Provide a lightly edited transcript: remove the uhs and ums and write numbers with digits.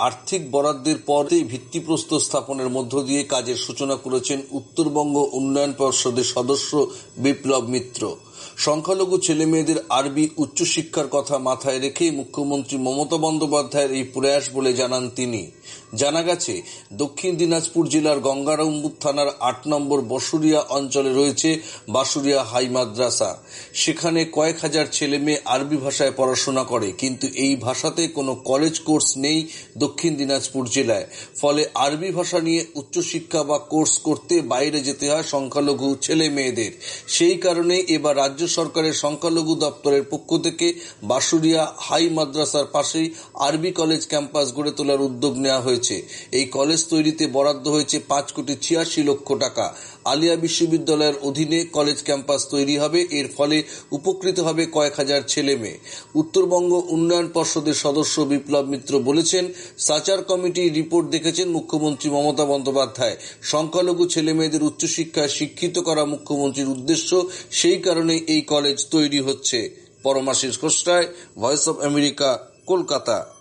আর্থিক বরাদ্দের পরেই ভিত্তিপ্রস্তর স্থাপনের মধ্য দিয়ে কাজের সূচনা করেছেন উত্তরবঙ্গ উন্নয়ন পর্ষদের সদস্য বিপ্লব মিত্র। সংখ্যালঘু ছেলেমেয়েদের আরবি উচ্চশিক্ষার কথা মাথায় রেখেই মুখ্যমন্ত্রী মমতা বন্দ্যোপাধ্যায়ের এই প্রয়াস বলে জানান তিনি। জানা গেছে, দক্ষিণ দিনাজপুর জেলার গঙ্গারামপুর থানার ৮ নম্বর বসুরিয়া অঞ্চলে রয়েছে বাসুরিয়া হাই মাদ্রাসা। সেখানে কয়েক হাজার ছেলে মেয়ে আরবি ভাষায় পড়াশোনা করে, কিন্তু এই ভাষাতে কোনো কলেজ কোর্স নেই দক্ষিণ দিনাজপুর জেলায়। ফলে আরবি ভাষা নিয়ে উচ্চশিক্ষা বা কোর্স করতে বাইরে যেতে হয় সংখ্যালঘু ছেলে মেয়েদের। সেই কারণে এবার রাজ্য সরকারের সংখ্যালঘু দপ্তরের পক্ষ থেকে বাসুরিয়া হাই মাদ্রাসার পাশেই আরবি কলেজ ক্যাম্পাস গড়ে তোলার উদ্যোগ নেওয়া হয়েছে। এই কলেজ তৈরিতে বরাদ্দ হয়েছে ৫,৮৬,০০,০০০ টাকা। আলিয়া বিশ্ববিদ্যালয়ের অধীনে কলেজ ক্যাম্পাস তৈরি হবে। এর ফলে উপকৃত হবে কয়েক হাজার ছেলে মেয়ে। উত্তরবঙ্গ উন্নয়ন পর্ষদের সদস্য বিপ্লব মিত্র বলেছেন, সাচার কমিটির রিপোর্ট দেখেছেন মুখ্যমন্ত্রী মমতা বন্দ্যোপাধ্যায়। সংখ্যালঘু ছেলে মেয়েদের উচ্চশিক্ষায় শিক্ষিত করা মুখ্যমন্ত্রীর উদ্দেশ্য, সেই কারণে এই কলেজ তৈরি হচ্ছে। Paramashis Ghoshray, voice of America, Kolkata.